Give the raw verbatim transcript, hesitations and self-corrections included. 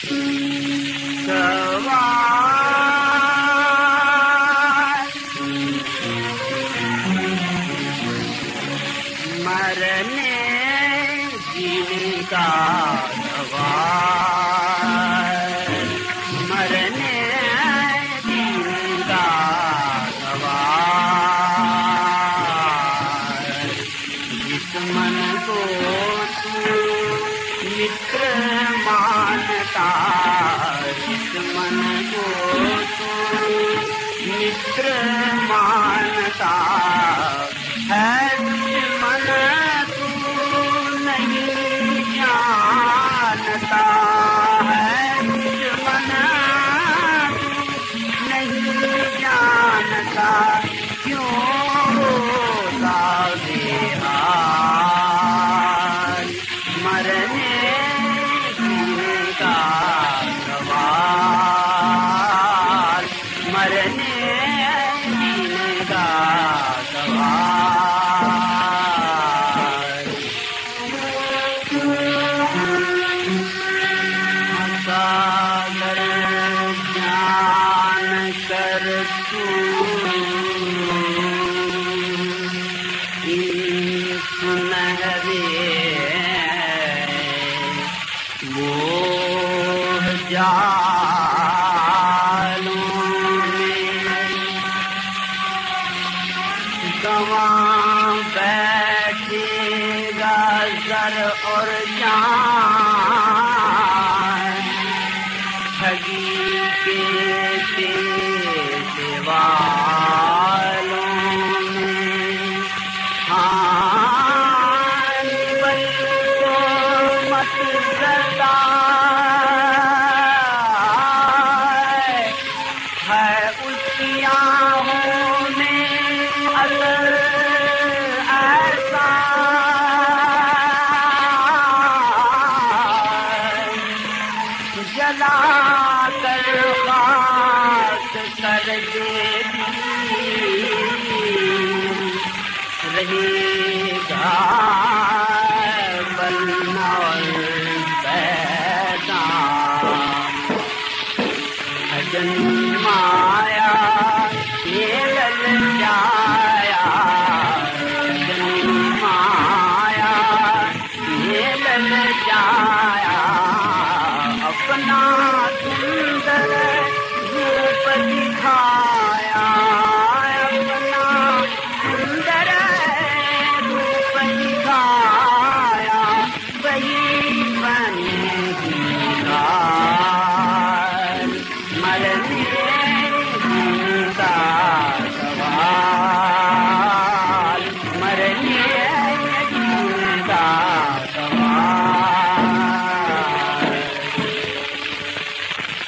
सवार मरने जीने का सवाल, मरने जीने का सवाल। जिस मन को तू मित्र मानता, जिस मन को तू मित्र मानता है, दुश्मन तू नहीं जानता है, दुश्मन तू नहीं जानता। क्यों होता बेहाल मरने जीने का सवाल, मरने जीने का सवाल। सागर ज्ञान कर तू सुनहरे मोह जालों में गंवा बैठेगा जर और जान, ठगी के देवालों में। हाँ बल को मत सता है उसकी आँखों में असर ऐसा, जला कर खाक कर देती रहेगा बलना और पैदा। भजन माया ये लल जाया, भजन माया ये लल जाया। अपना सुंदर रूप दिखाया, अपना सुंदर रूप दिखाया। वही बनेगी काल मरने